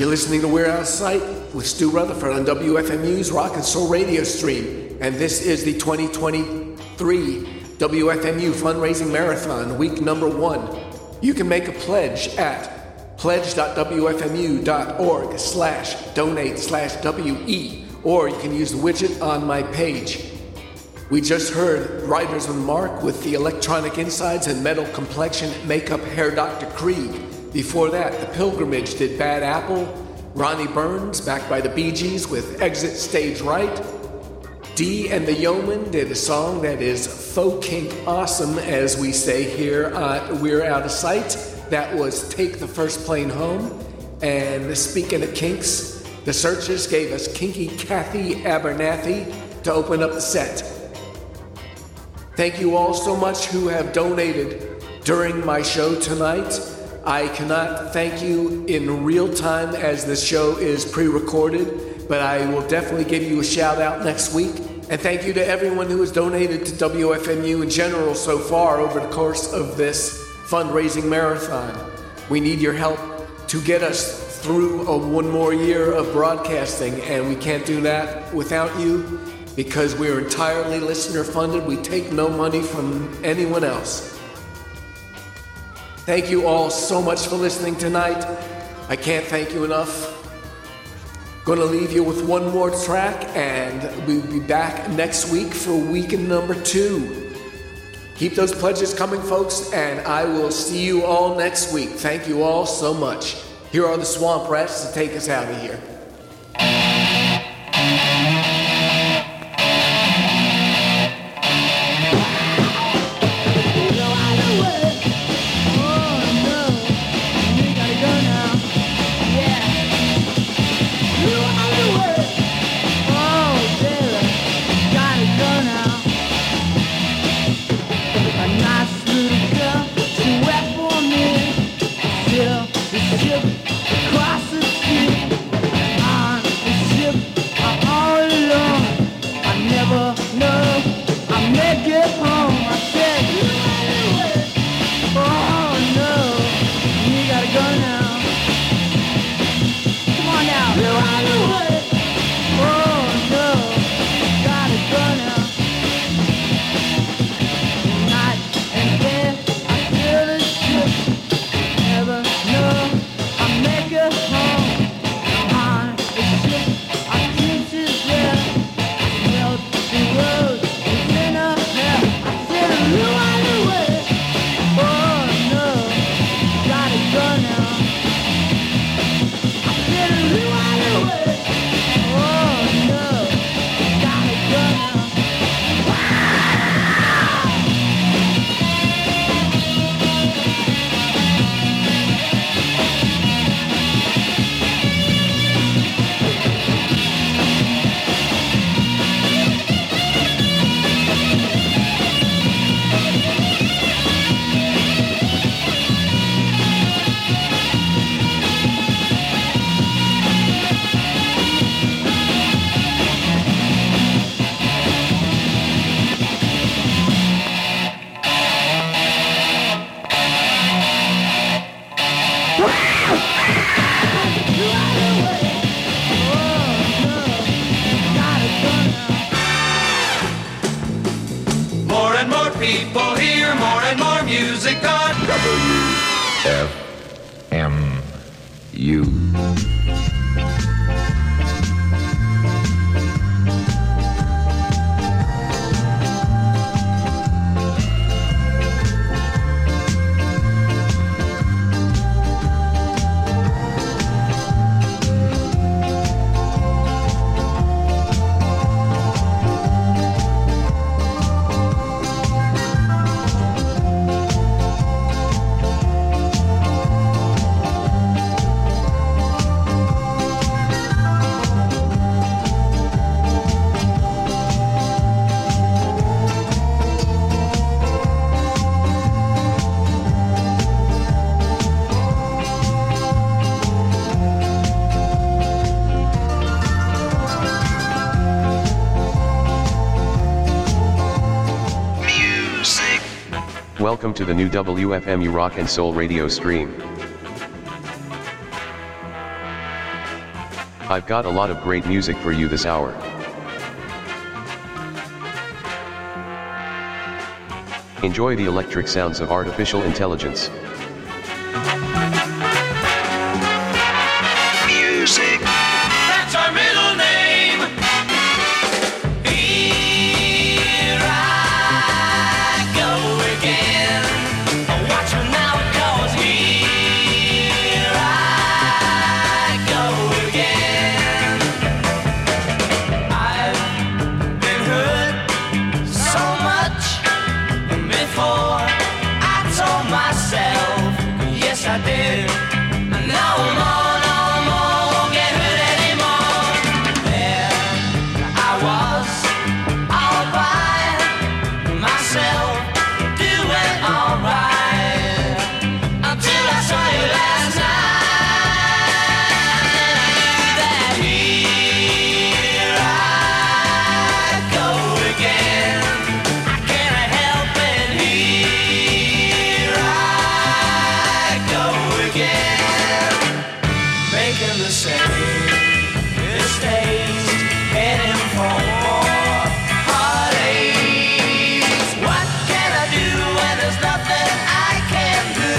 You're listening to We're Out of Sight with Stu Rutherford on WFMU's Rock and Soul radio stream. And this is the 2023 WFMU Fundraising Marathon, week number 1. You can make a pledge at pledge.wfmu.org/donate/WE, or you can use the widget on my page. We just heard Riders with Mark with the Electronic Insides and Metal Complexion Makeup Hair Dr. Krieg. Before that, The Pilgrimage did Bad Apple. Ronnie Burns, backed by the Bee Gees with Exit Stage Right. Dee and the Yeomen did a song that is faux kink awesome, as we say here on We're Out of Sight. That was Take the First Plane Home. And speaking of kinks, the Searchers gave us Kinky Kathy Abernathy to open up the set. Thank you all so much who have donated during my show tonight. I cannot thank you in real time as the show is pre-recorded, but I will definitely give you a shout out next week. And thank you to everyone who has donated to WFMU in general so far over the course of this fundraising marathon. We need your help to get us through one more year of broadcasting, and we can't do that without you because we're entirely listener funded. We take no money from anyone else. Thank you all so much for listening tonight. I can't thank you enough. Gonna leave you with one more track, and we'll be back next week for week number 2. Keep those pledges coming, folks, and I will see you all next week. Thank you all so much. Here are the Swamp Rats to take us out of here. People hear more and more music on WFMU. Welcome to the new WFMU Rock and Soul radio stream. I've got a lot of great music for you this hour. Enjoy the electric sounds of artificial intelligence. Music. That's our middle name. Here I go again. Watch me now, 'cause here I go again. I've been hurt so much before. I told myself, yes I did. No more, no more, won't get hurt anymore. There I was, all by myself, doing alright, until I saw you last night. And I knew that here I go again. I can't help it, here I go again. Making the same mistakes, heading for more heartaches. What can I do when there's nothing I can do?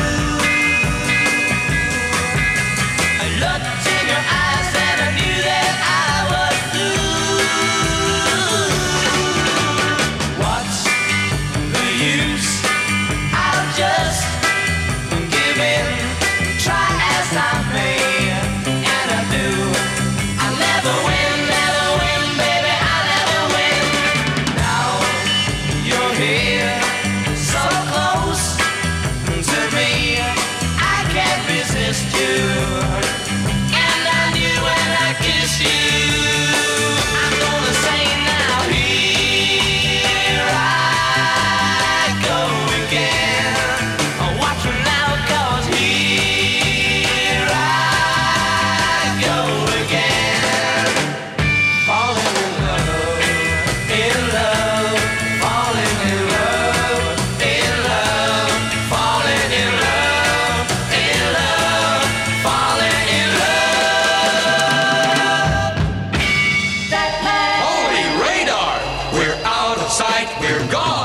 I looked in your eyes and I knew that I was through. What's the use? I'll just give in, try as I may, and I do. I'll never win, baby, I'll never win. Now you're here, so close to me, I can't resist you. And I knew when I kissed you, I'm gonna say now, here I go again. Watch me now, 'cause here I go again. Falling in love, falling in love, falling in love, falling in love. Holy radar! We're out of sight, we're gone!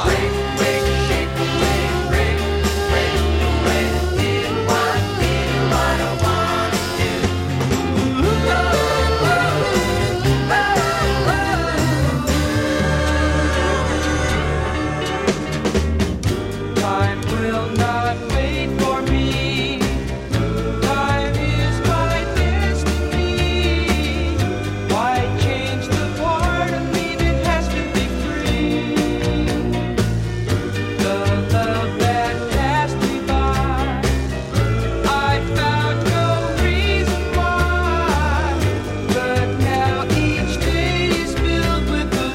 Time will not wait for me. Time is my destiny. Why change the part of me that has to be free? The love that passed me by, I found no reason why. But now each day is filled with the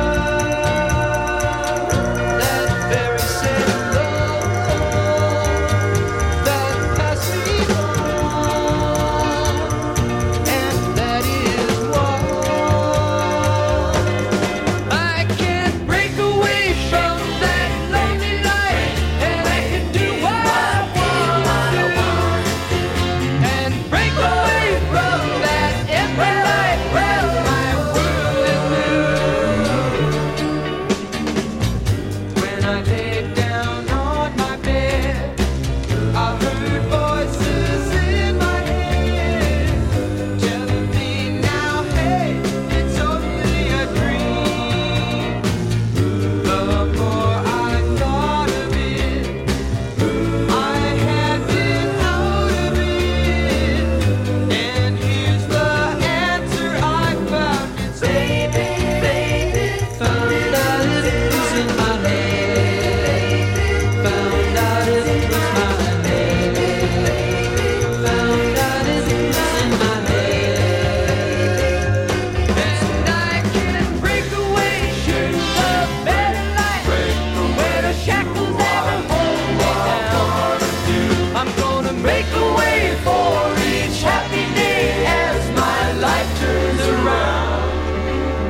love, that very same love that passed me by, and that is why I can't break away from that lonely life, and I can do what I want to, and break away from that empty life where my world is new. When I lay down on my bed, I heard voices in my head telling me now, hey, it's only a dream. The more I thought of it, I had been out of it. And here's the answer I found. It's baby, baby, found out it was in my head. Found out it was my head. Found out it was in my head. And I can't break away to a better life where the shackles ever hold me down. I'm gonna make a way for each happy day as my life turns around.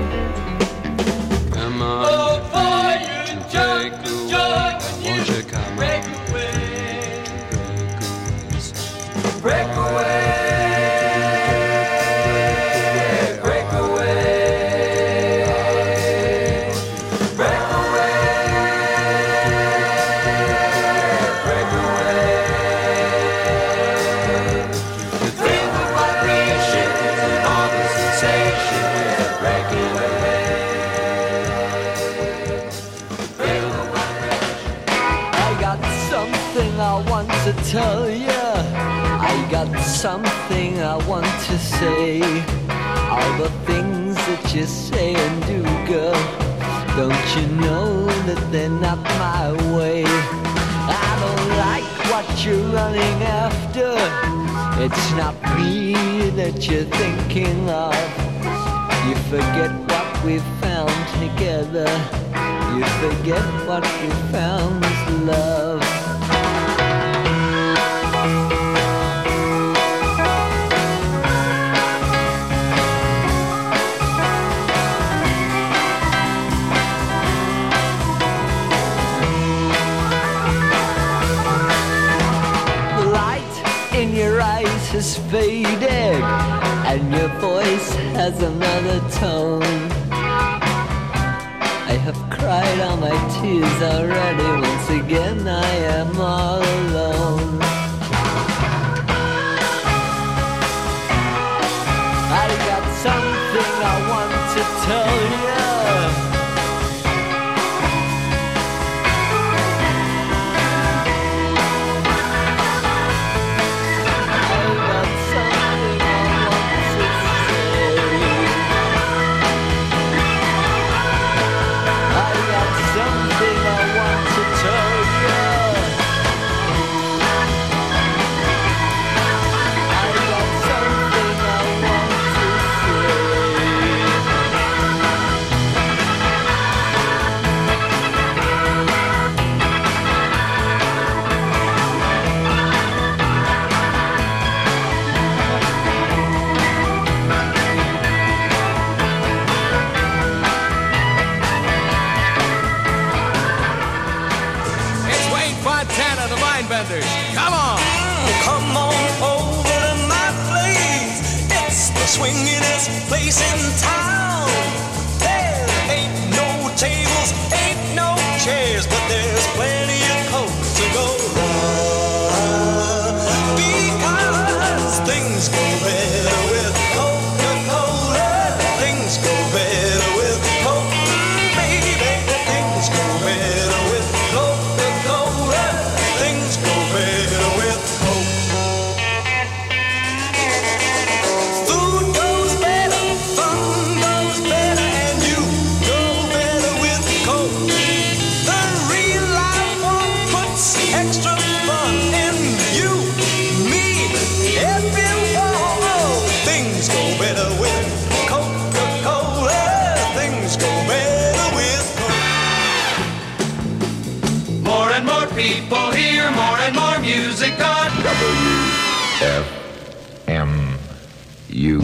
tell ya, I got something I want to say. All the things that you say and do, girl, don't you know that they're not my way? I don't like what you're running after. It's not me that you're thinking of. You forget what we found together. You forget what we found was love. The light in your eyes has faded, and your voice has another tone. I have cried all my tears already. Once again I am all alone. I got something I want to tell you. Come on! Come on over to my place. It's the swingin'est place in town. There ain't no tables, ain't no chairs, but there's plenty of coke to go round. Because things go better with Coca-Cola. Things go better with Coke, baby. Things go better with Coca-Cola. Things go better with Coke. Food goes better, fun goes better, and you go better with Coke. The real life one puts extra fun in you, me, everyone. Things go better with Coca-Cola. Things go better with Coke. More and more people hear more and more music on WFMU.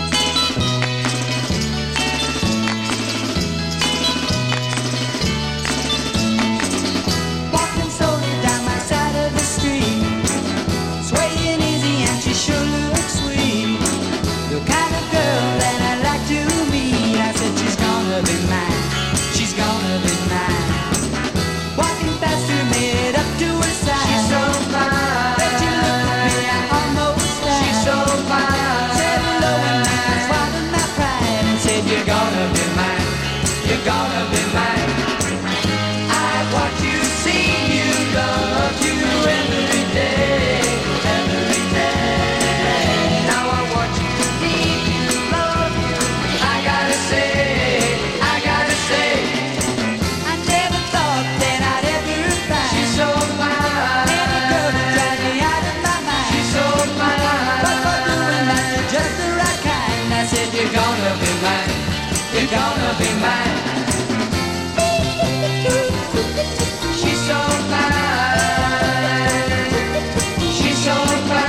Walking slowly down my side of the street, swaying easy and she sure looks sweet. The kind of girl that I like to meet. I said she's gonna be mine, she's gonna be mine. Walking faster, made up to her side. She's so fine. Bet you look at me, I almost died. She's so fine. Said hello and I swallowed my pride and said you're gonna be mine, you're gonna be mine. I want you, see you, love you every day, every day. Now I want you, need you, love you. I gotta say, I never thought that I'd ever find. She's so fine. Any girl to drive me out of my mind. She's so fine. But for doing that, you're just the right kind. I said you're gonna be mine, you're gonna be mine. She's so fine. She's so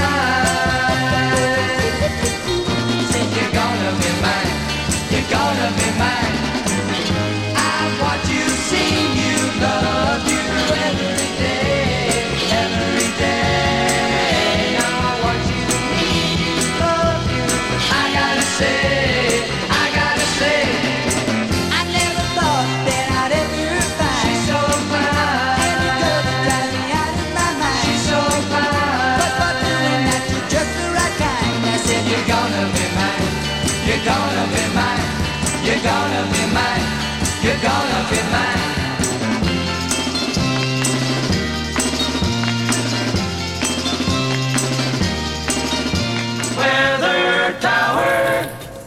fine. Said you're gonna be mine, you're gonna be mine. I want you, see you, love you every day, every day. Now I want you, need you, love you. I gotta say, I never thought that I'd ever find. She's so fine. Any girl to drive me out of my mind. She's so fine. But for doing that, you're just the right kind. I said you're gonna be mine, you're gonna be mine, you're gonna be mine, you're gonna be mine.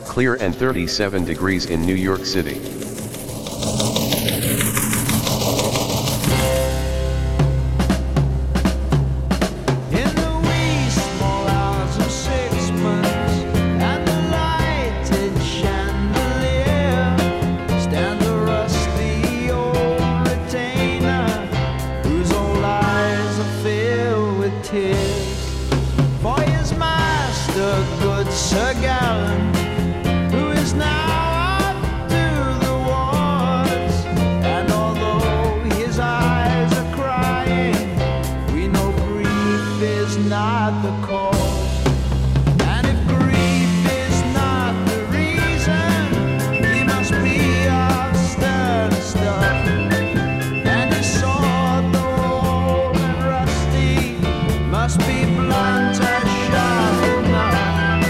Clear and 37 degrees in New York City. Sir Gallen, who is now up to the wars, and although his eyes are crying, we know grief is not the cause. And if grief is not the reason, he must be of stern stuff. And his sword, though old and rusty, must be blunt as sharp enough.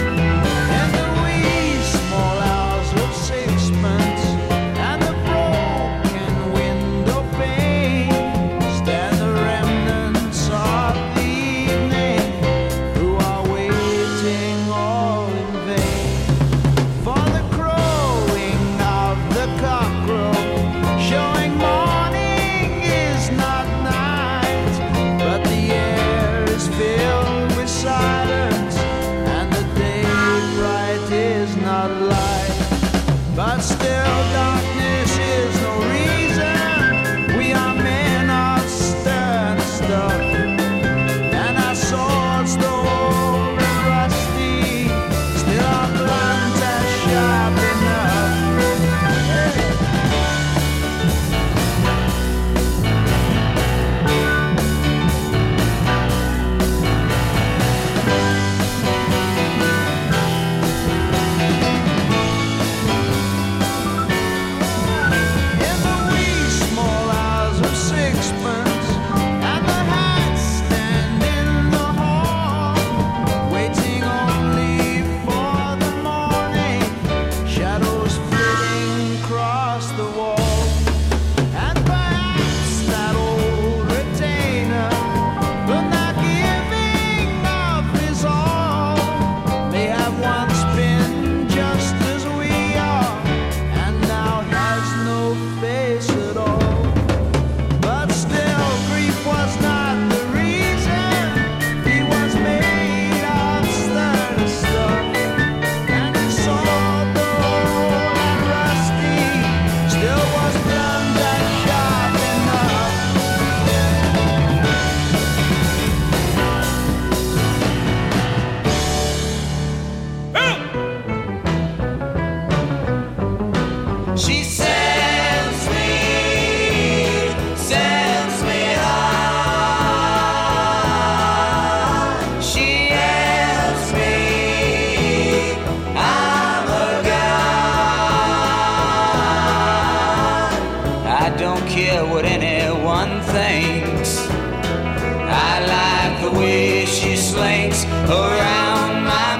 Around my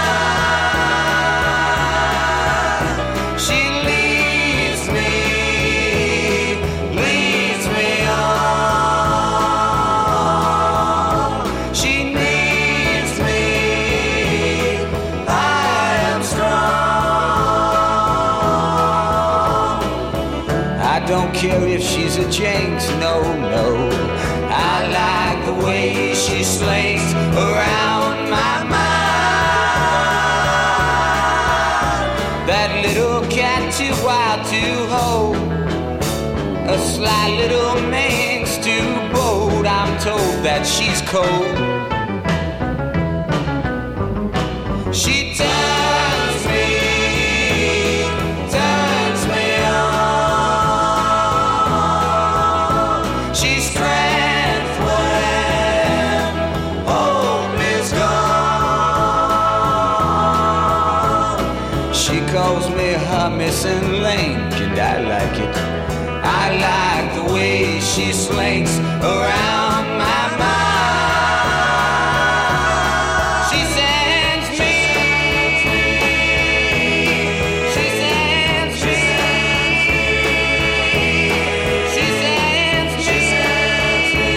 mind, she leads me on. She needs me, I am strong. I don't care if she's a Jinx, no, no. I like the way she slings around my mind. That little cat too wild to hold, a sly little minx too bold. I'm told that she's cold. She turns me on. She's strength when hope is gone. She calls me her missing link, and I like it. I like the way she slinks around my mind. She sends me, she sends me, she sends me.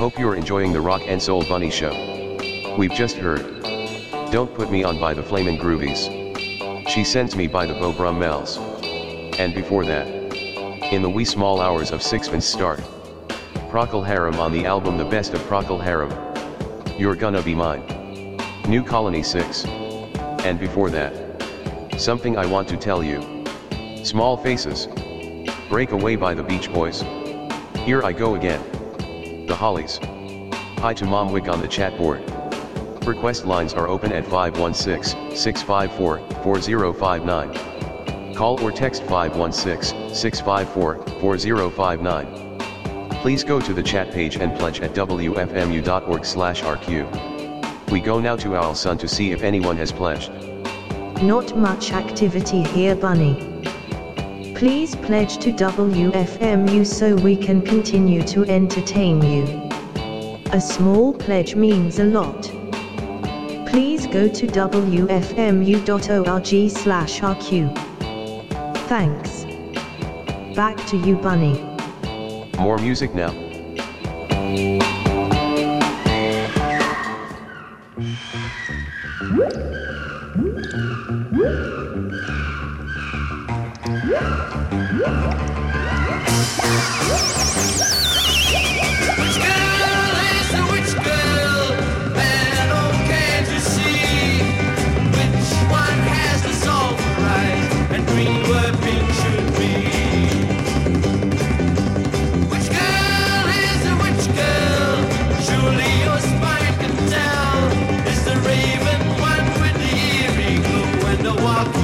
Hope you're enjoying the Rock and Soul Bunny show. We've just heard Don't Put Me On by the Flamin' Groovies. She Sends Me by the Beau Brummels. And before that, in the wee small hours of Sixpence Start, Procol Harum on the album The Best of Procol Harum, You're Gonna Be Mine. New Colony 6. And before that, Something I Want to Tell You. Small Faces. Break Away by the Beach Boys. Here I Go Again. The Hollies. Hi to Mom Wick on the chat board. Request lines are open at 516-654-4059. Call or text 516-654-4059. Please go to the chat page and pledge at wfmu.org/rq. We go now to Owl Sun to see if anyone has pledged. Not much activity here, Bunny. Please pledge to WFMU so we can continue to entertain you. A small pledge means a lot. Please go to wfmu.org/rq. Thanks. Back to you, Bunny. More music now. Walk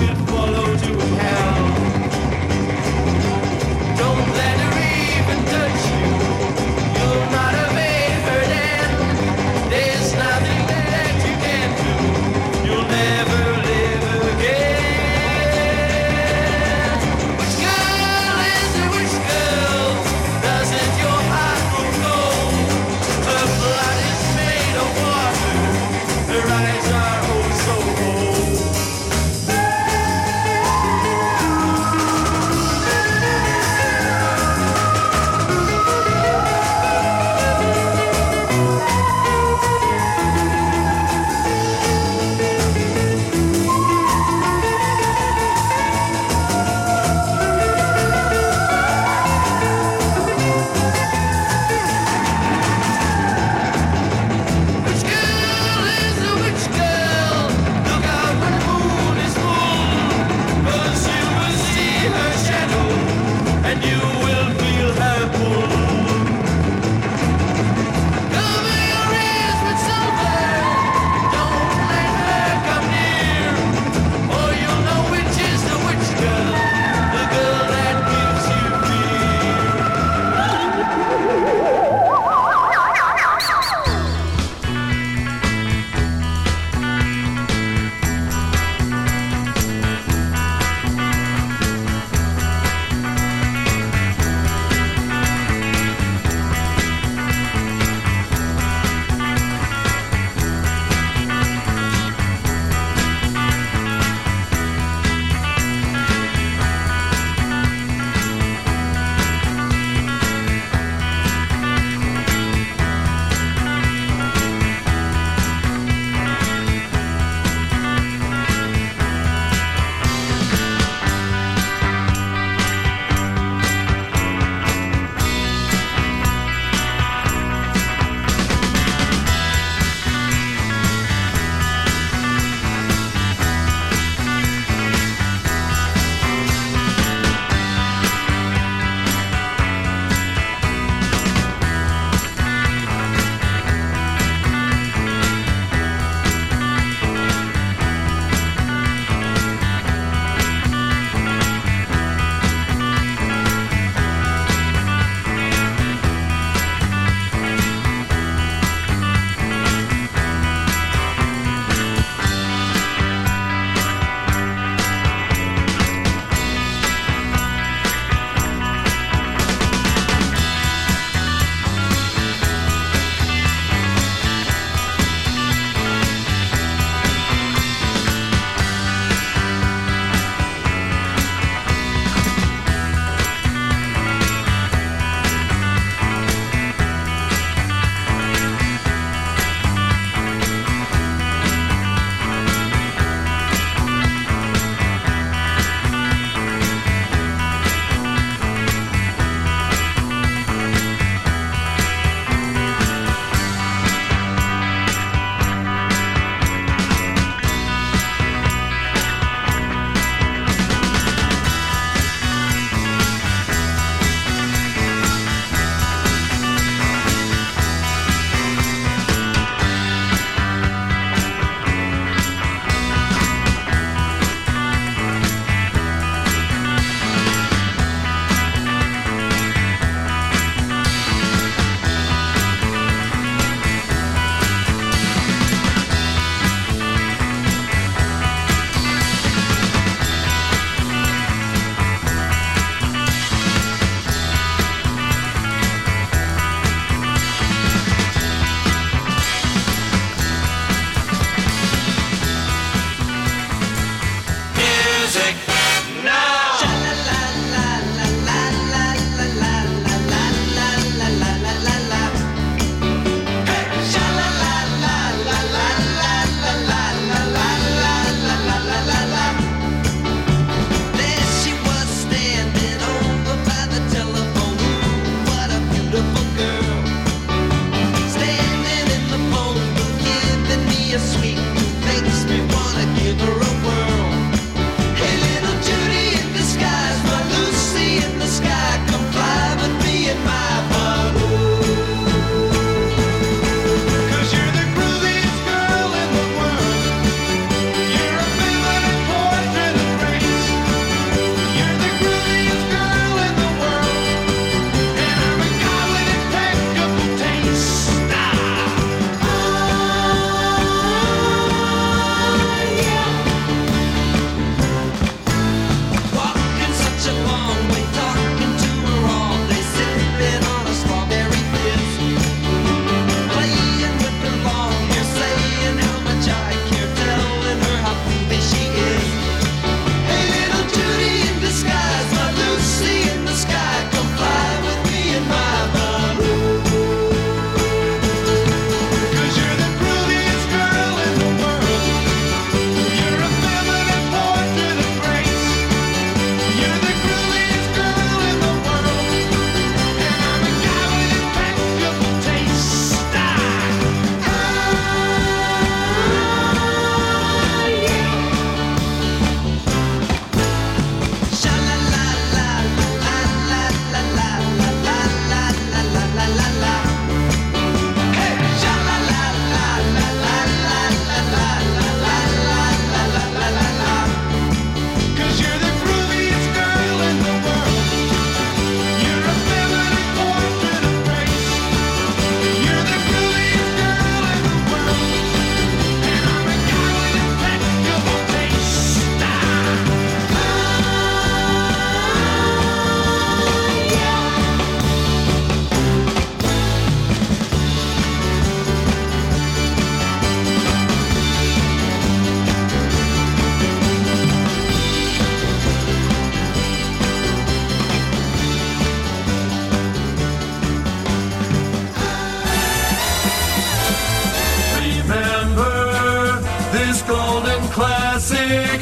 classic.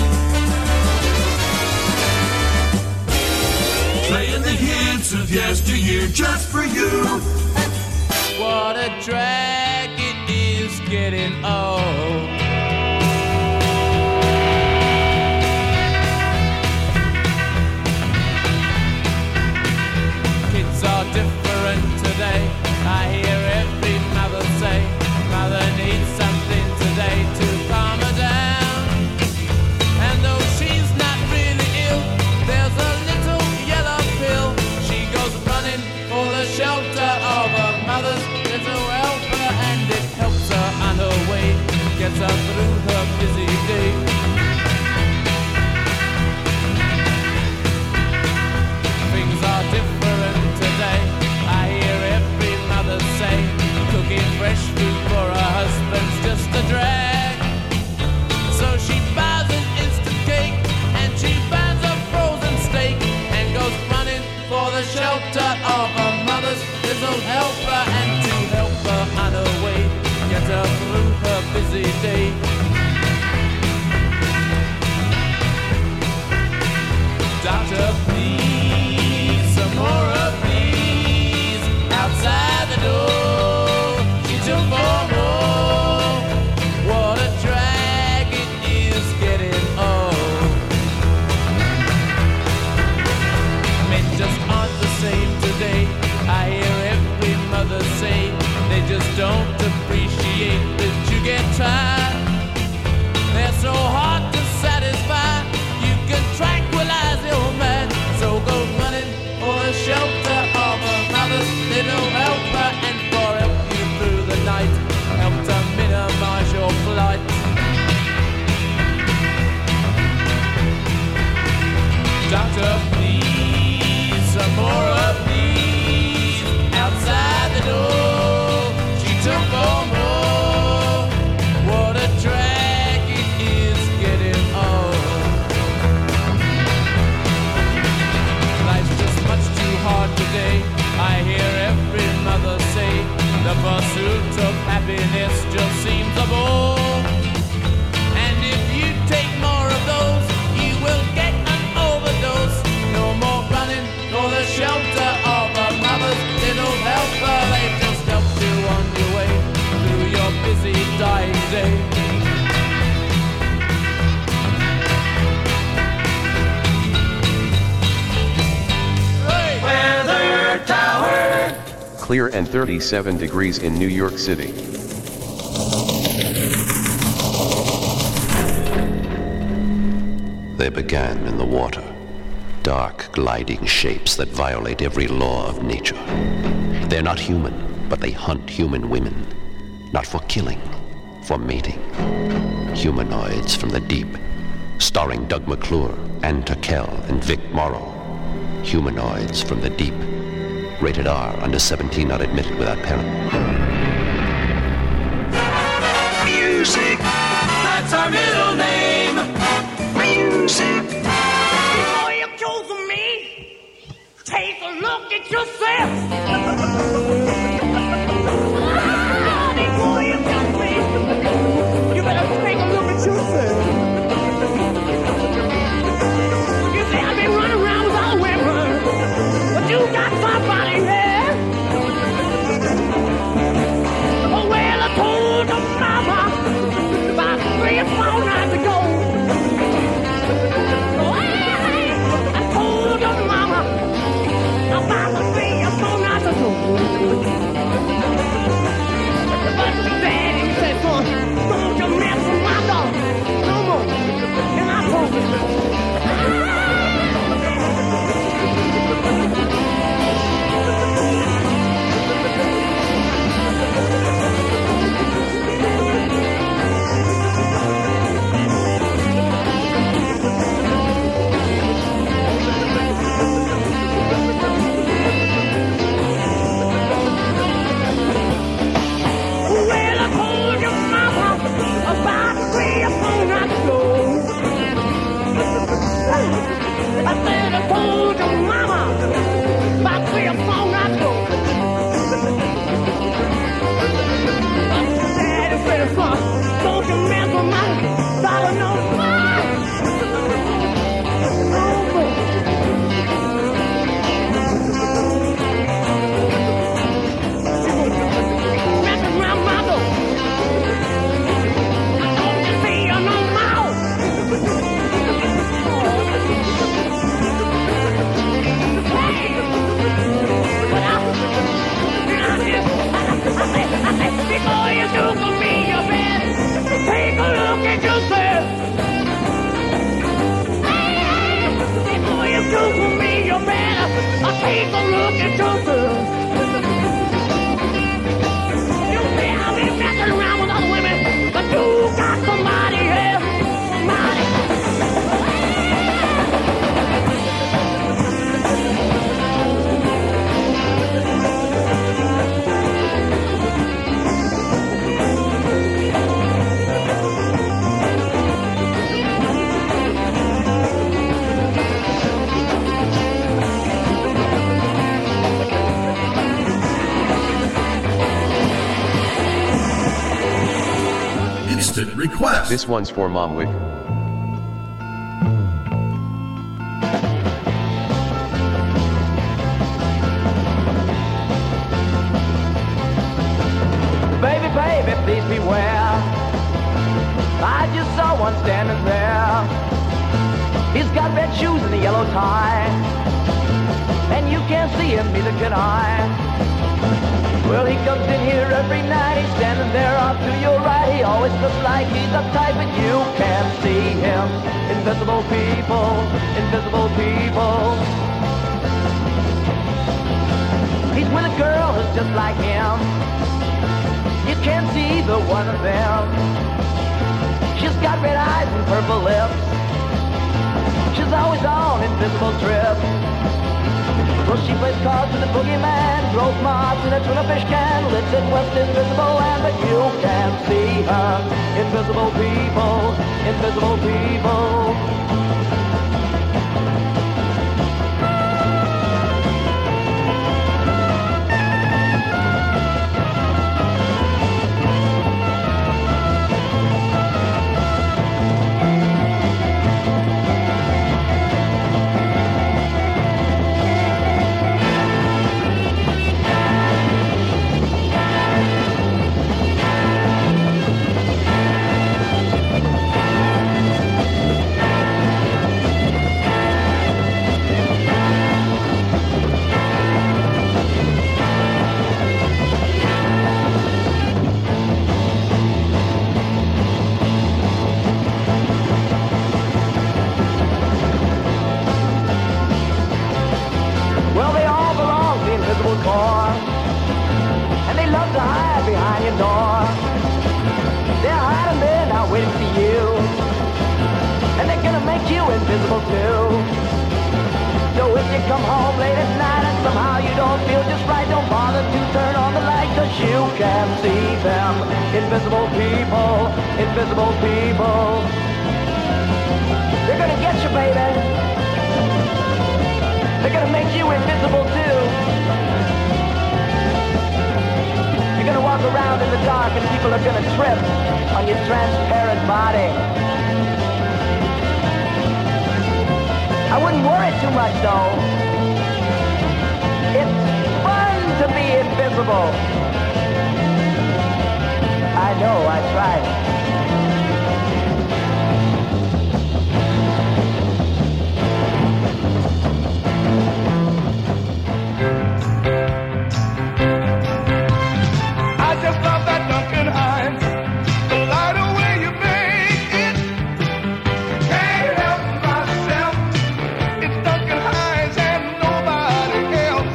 Playing the hits of yesteryear just for you. What a drag it is getting old. Kids are different today. I hear every mother say, mother needs something today to calm her down. And though she's not really ill, there's a little yellow pill. She goes running for the shelter of her mother's little helper, and it helps her on her way, gets her through her busy day. Things are different today. I hear every mother say, cooking fresh food for her husband's just a drag. So she buys an instant cake and she buys a frozen steak and goes running for the shelter of her mother's little helper, and to help her on her way, get her through her busy day. Doctor, please, some more of these outside the door. She took more. What a drag it is getting old. Men just aren't the same today. I hear every mother say they just don't appreciate that you get tired. They're so hard to satisfy. You can tranquilize your man. So go running for the shelter of a mother's little helper, and for help you through the night, help to minimize your flight. Doctor, please, some more of these outside the door. She took all more. What a drag it is getting old. Life's just much too hard today. I hear every mother say the pursuit of happiness just seems a bore. And if you take more of those, you will get an overdose. No more running for the shelter of a mother's little helper. They just help you on your way through your busy dying day. Weather Tower. Clear and 37 degrees in New York City. They began in the water, dark gliding shapes that violate every law of nature. They're not human, but they hunt human women, not for killing, for mating. Humanoids from the deep, starring Doug McClure, Ann Turkel, and Vic Morrow. Humanoids from the deep. Rated R, under 17, not admitted without parent. Music, that's our middle name. Music. Before you've chosen me, take a look at yourself. Before you got me, you better take a look at yourself. You say I've been running around without a weapon, but you got somebody there. Oh, well, I told your mama about 3 or 4 nights ago. I told your mama about the 3 or 4 nights take a look at your girl. You say I've been messing around with other women, but you got somebody else, somebody. Instant request. This one's for Mom Wick. Baby, baby, please beware. I just saw one standing there. He's got red shoes and a yellow tie, and you can't see him, neither can I. Well, he comes in here every night. He's standing there off to your right. He always looks like he's uptight, but you can't see him. Invisible people, invisible people. He's with a girl who's just like him. You can't see either one of them. She's got red eyes and purple lips. She's always on invisible trips. Well, she plays cards with the boogeyman, throws moths in a tuna fish can, lives in West Invisible Land, but you can't see her. Invisible people, invisible people. And they love to hide behind your door. They're hiding there now waiting for you, and they're gonna make you invisible too. So if you come home late at night and somehow you don't feel just right, don't bother to turn on the light, 'cause you can see them. Invisible people, invisible people. They're gonna get you, baby. They're gonna make you invisible too. You're gonna walk around in the dark and people are gonna trip on your transparent body. I wouldn't worry too much though. It's fun to be invisible. I know, I tried. Just love that Duncan Hines. The lighter way you make it. Can't help myself. It's Duncan Hines and nobody else.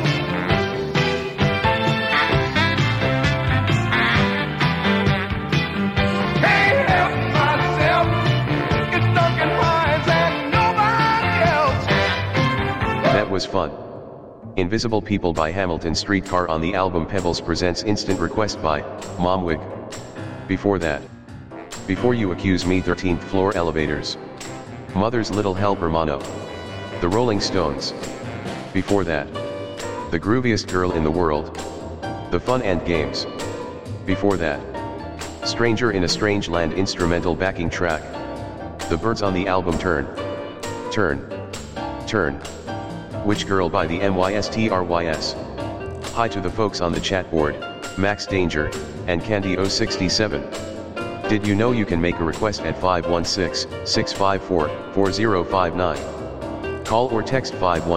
Can't help myself. It's Duncan Hines and nobody else. That was fun. Invisible People by Hamilton Streetcar on the album Pebbles presents Instant Request by Mom Wig. Before that, Before You Accuse Me, 13th Floor Elevators. Mother's Little Helper Mono. The Rolling Stones. Before that, The Grooviest Girl in the World. The Fun and Games. Before that, Stranger in a Strange Land instrumental backing track. The Birds on the album Turn. Which Girl by the MYSTRYS. Hi to the folks on the chat board, Max Danger, and Candy067. Did you know you can make a request at 516-654-4059? Call or text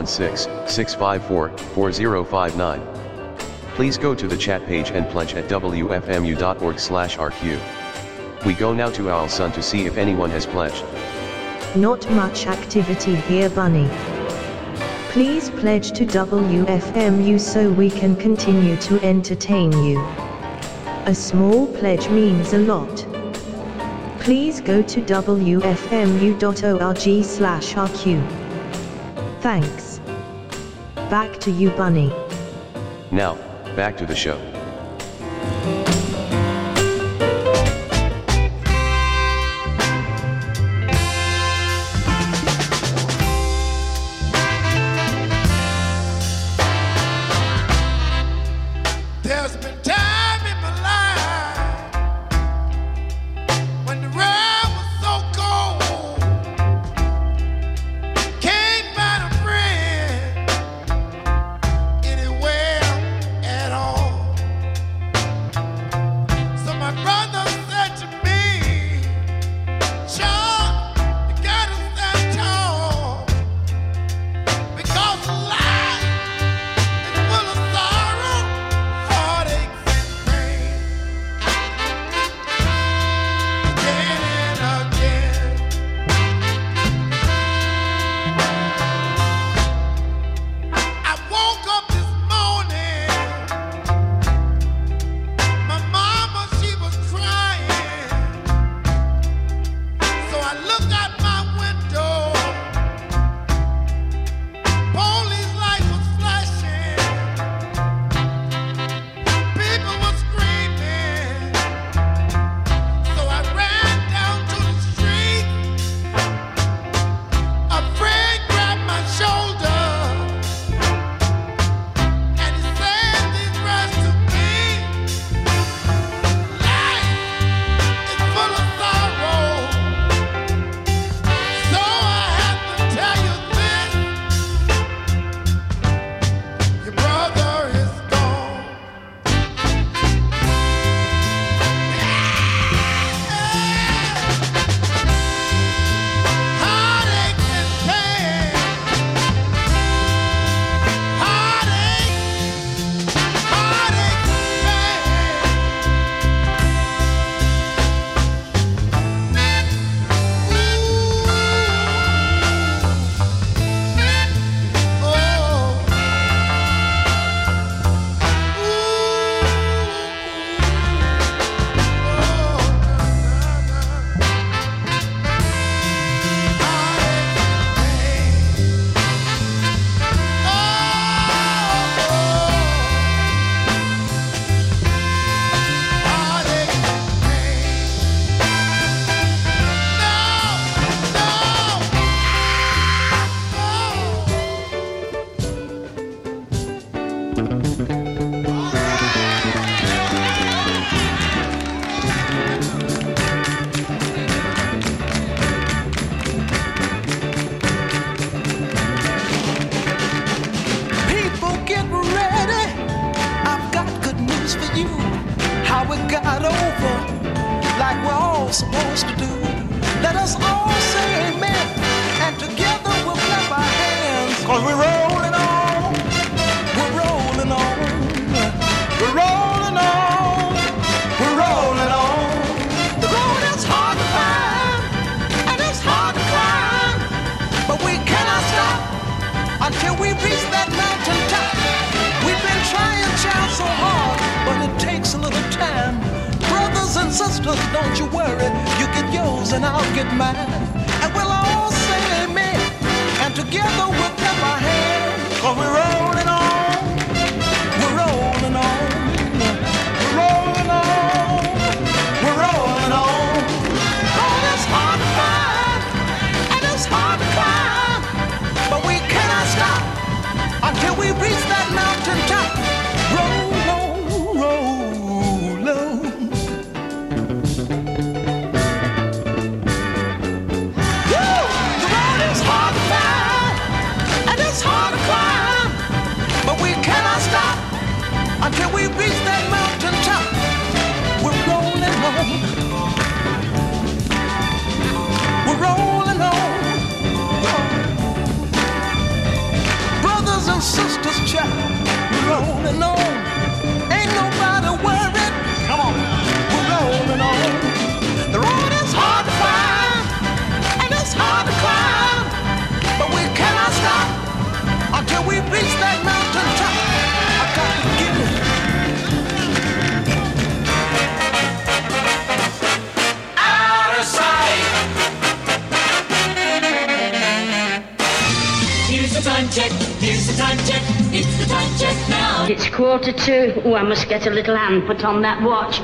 516-654-4059. Please go to the chat page and pledge at wfmu.org/RQ. We go now to Owl Sun to see if anyone has pledged. Not much activity here, Bunny. Please pledge to WFMU so we can continue to entertain you. A small pledge means a lot. Please go to wfmu.org/RQ. Thanks. Back to you, Bunny. Now, back to the show. There's been time in my life when the road was so cold. Can't find a friend anywhere at all. So my brother said to me, "Sean, you gotta stand tall because life is full of sorrow, heartaches and pain. Again and again. I woke up this morning. My mama, she was crying. So I looked out my window. Police lights was flashing. People were screaming. So I ran down to the street. A friend grabbed my shoulder. And he said these words to me. Life is full of sorrow. So I have to tell you this. Your brother is gone. Heartache and pain. Heartache, heartache and People get ready. I've got good news for you. How we got over like we're all supposed to do. Let us all say amen. And together we'll clap our hands. Cause we're rolling on. We're rolling on. We're rolling on. We're rolling on. The road is hard to find. And it's hard to climb. But we cannot stop until we reach that mountain top. We've been trying, child, so hard, but it takes a little time. Brothers and sisters, don't you worry. You get yours and I'll get mine. And we'll all say amen. And together we'll clap our hands. Cause we're rolling on. We're rolling on. We're rolling on. We're rolling on. Oh, it's hard to find. And it's hard to climb. But we cannot stop until we reach that mountain top. Roll on, roll on. Woo! The road is hard to find and it's hard to climb, but we cannot stop until we reach that mountain top. We're rolling on. We're rolling on. Brothers and sisters, child, we're rolling on. Ain't nobody worried. Come on, we're rolling on. The road is hard to find and it's hard to climb, but we cannot stop time check. Here's the time check. It's the time check now. It's 1:45. Oh, I must get a little hand put on that watch.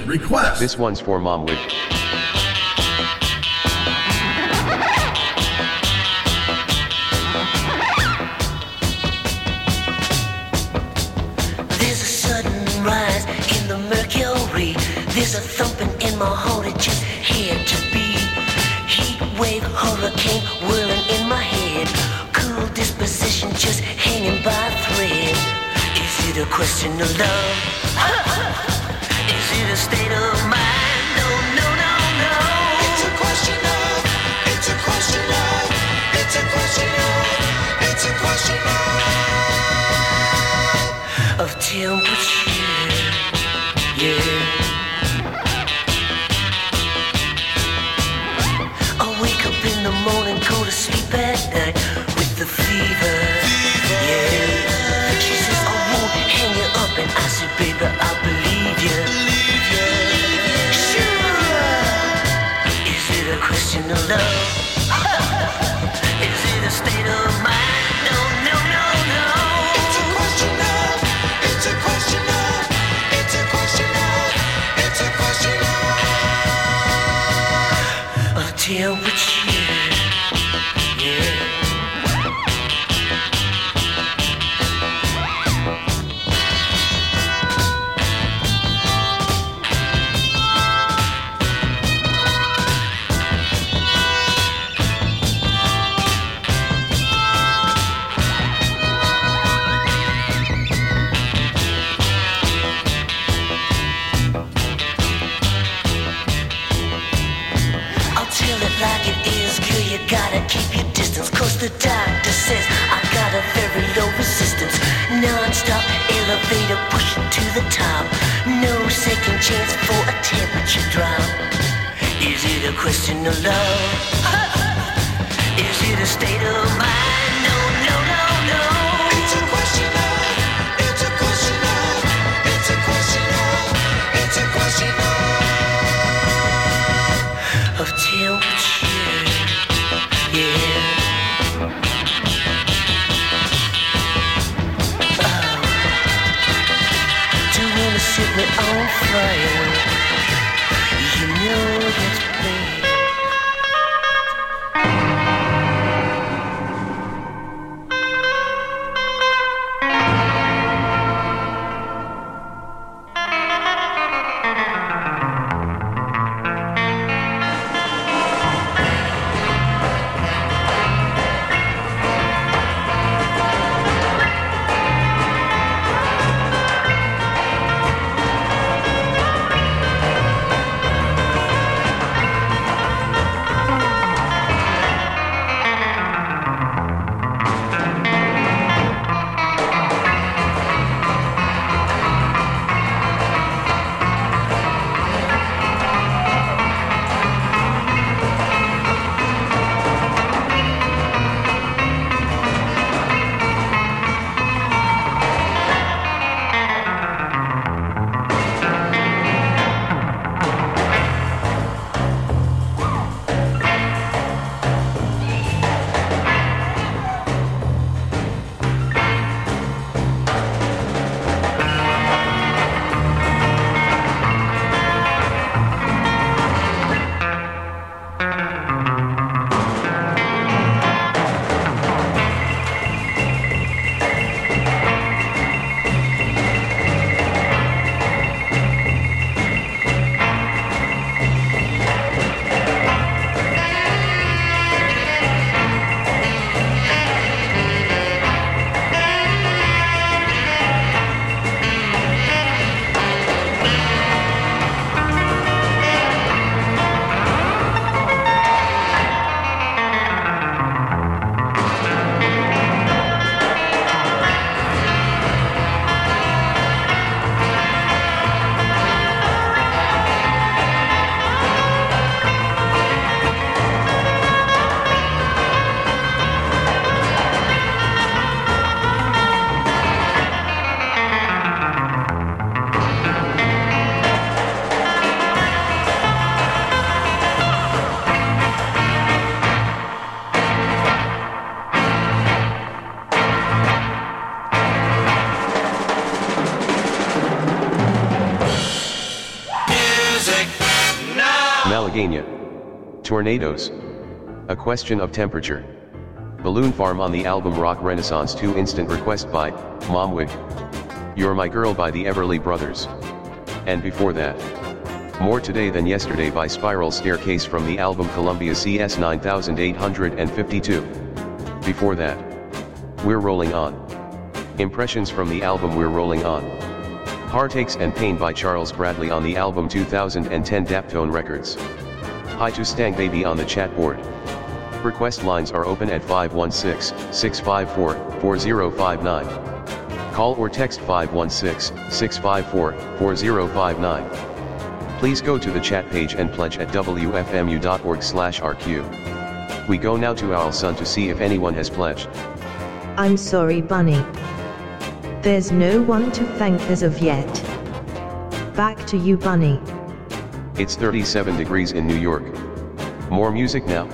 request. This one's for Mom with. There's a sudden rise in the mercury. There's a thumping in my heart, it just had to be. Heat wave, hurricane, whirling in my head. Cool disposition just hanging by a thread. Is it a question of love? Is it a state of mind? No, no, no, no. It's a question of, it's a question of, it's a question of, it's a question of temperature, yeah. I wake up in the morning, go to sleep at night with the fever, yeah. She says I won't hang you up, and I said, baby, I believe you. Sure. Is it a question of love? Is it a state of mind? No, no, no, no. It's a question of, it's a question of, it's a question of, it's a question of temperature, yeah. Like it is, girl, you gotta keep your distance. Cause the doctor says I got a very low resistance. Non-stop elevator pushing to the top. No second chance for a temperature drop. Is it a question of love? Is it a state of mind? No, no, no, no. It's a question of, it's a question of, it's a question of, it's a question of temperature, yeah. Oh, do you wanna set me on fire? You know that's plain. music now. Malagueña. Tornadoes. A Question of Temperature. Balloon Farm on the album Rock Renaissance 2 Instant Request by Momwig. You're My Girl by the Everly Brothers. And before that, More Today Than Yesterday by Spiral Staircase from the album Columbia CS 9852. Before that, We're Rolling On. Impressions from the album We're Rolling On. Heartaches and Pain by Charles Bradley on the album 2010 Daptone Records. Hi to Stang Baby on the chat board. Request lines are open at 516-654-4059. Call or text 516-654-4059. Please go to the chat page and pledge at wfmu.org/RQ. We go now to Owl Sun to see if anyone has pledged. I'm sorry, Bunny. There's no one to thank as of yet. Back to you, Bunny. It's 37 degrees in New York. More music now.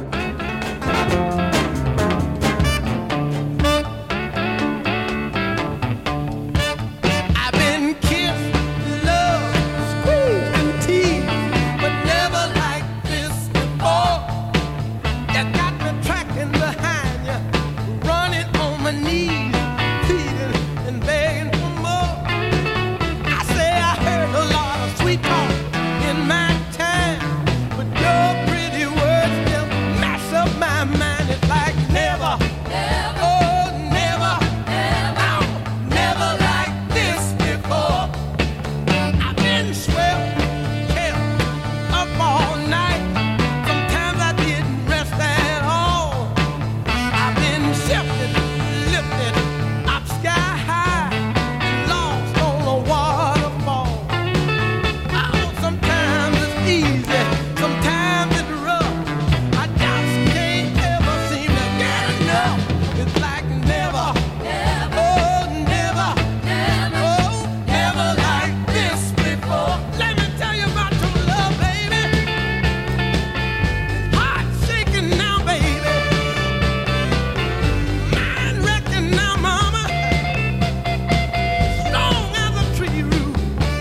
I've been kissed, loved, squeezed and teased, but never like this before. You got me tracking behind you, running on my knees, pleading and begging for more. I say I heard a lot of sweet talk in my time, but your pretty words still mash up my mind. It's like never, oh never, oh, never like this before. I've been swept, kept up all night. Sometimes I didn't rest at all. I've been shifted, lifted up sky high, lost on a waterfall. Oh, sometimes it's easy, sometimes it's rough. I just can't ever seem to get enough. It's like never, oh never, oh never like this before. Let me tell you about true love, baby. Heart shaking now, baby. Mind wrecking now, mama. Strong as a tree root,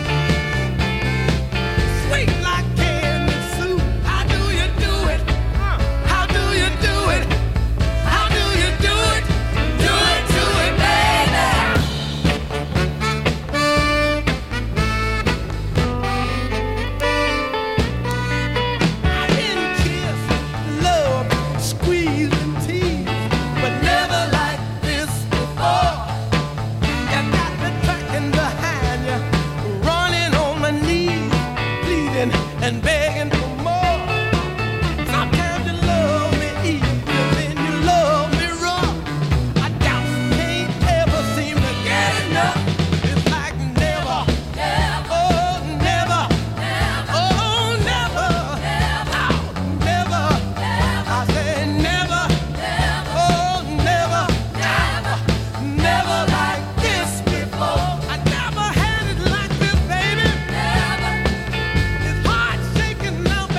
sweet like candy soup. How do you do it? How do you do it? How do you do it? Do it to it, baby. I've been kissed, loved, squeezed and teased, but never like this before. You got me tracking behind you, running on my knees, pleading and begging for more. Sometimes you love me easy, then you love me rough. I just can't ever seem to get enough. It's like never, oh never, oh never, oh never. I say never, oh never, never like this before. I never had it like this, baby. It's heart shaking now,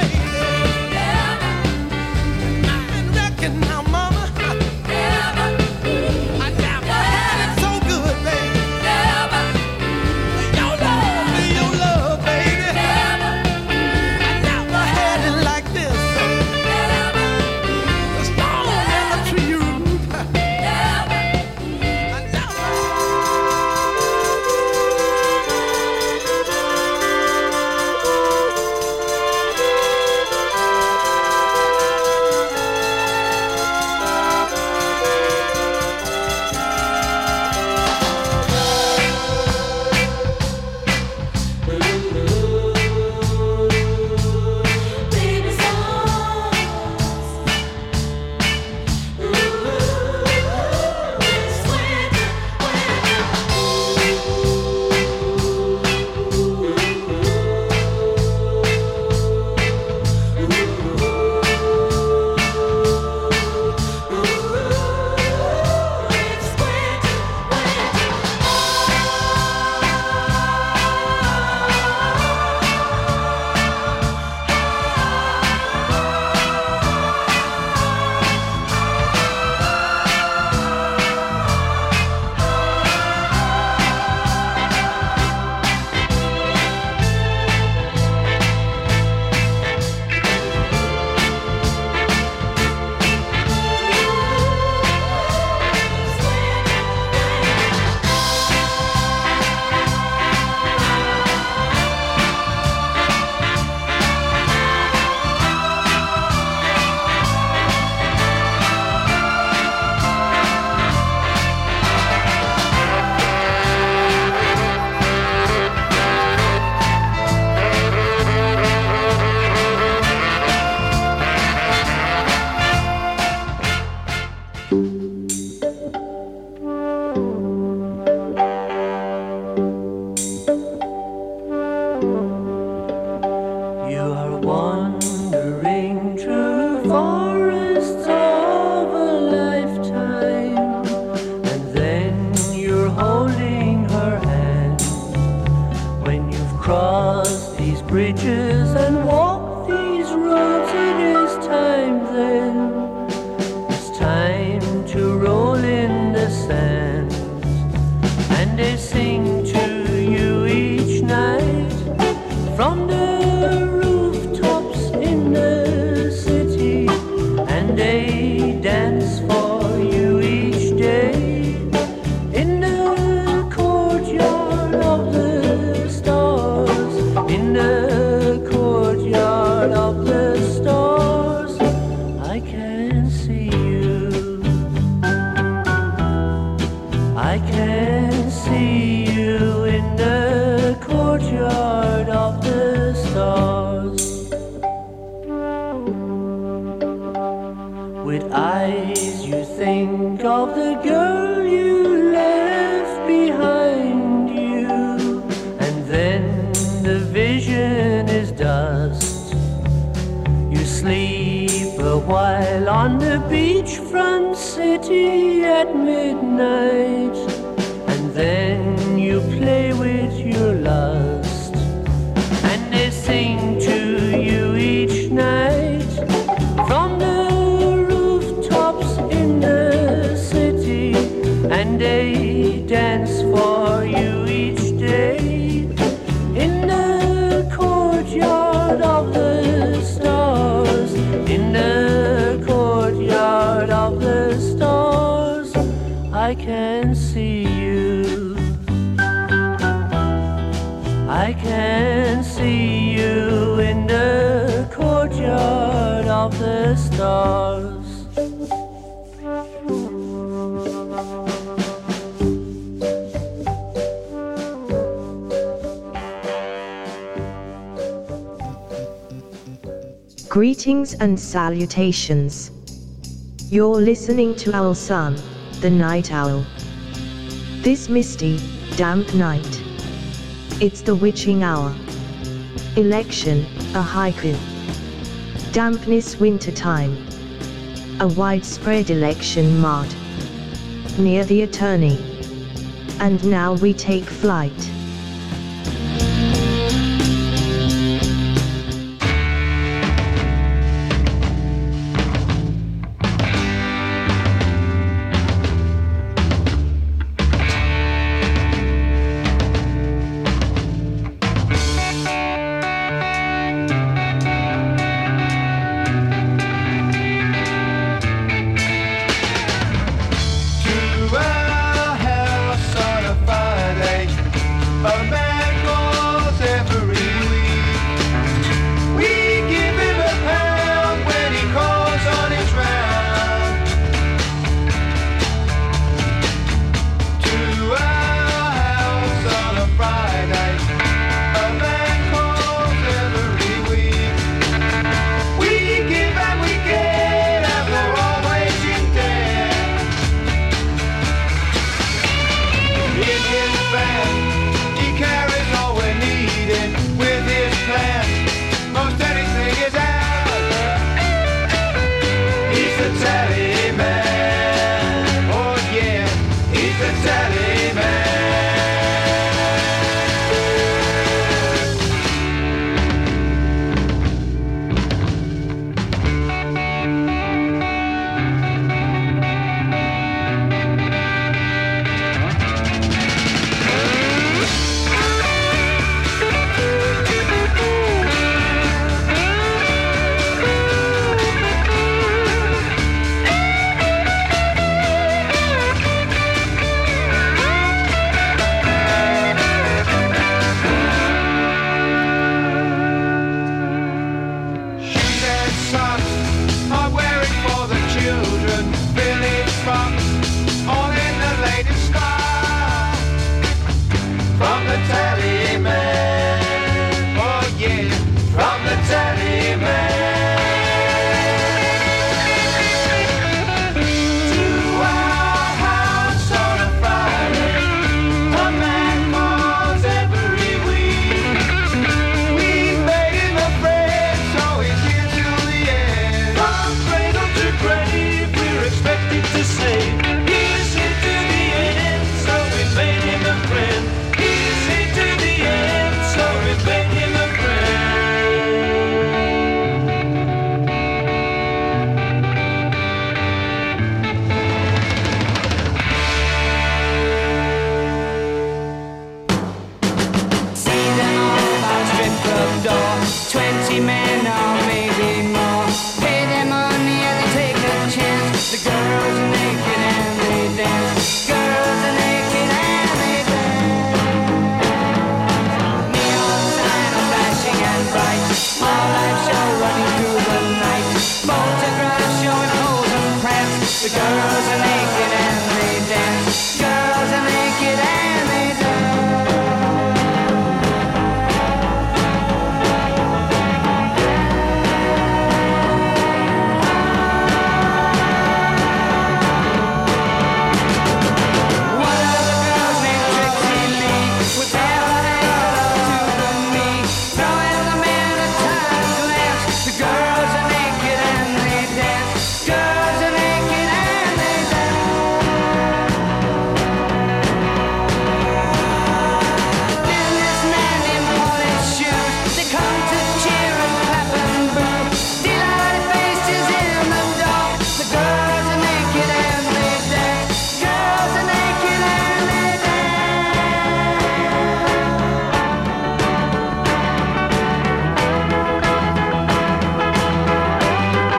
You are wandering through forests of a lifetime, and then you're holding her hand. When you've crossed these bridges and walked these roads, it is time then. It's time to roll in the sand, and they sing to you each night from the rooftops in the city, and they dance for you each day in the courtyard of the stars, in the courtyard of the stars. I can see you, I can see you in the courtyard of the stars. With eyes you think of the girl you left behind you, and then the vision is dust. You sleep a while on the beachfront city at midnight, and then you play with your lust, and they sing to you each night from the rooftops in the city, and they dance for you each day in the courtyard of the stars, in the courtyard of the stars. I can see you, I can see you in the courtyard of the stars. Greetings and salutations. You're listening to Owl Sun, the night owl. This misty, damp night. It's the witching hour. Election, a haiku. Dampness wintertime. A widespread election mud. Near the attorney. And now we take flight.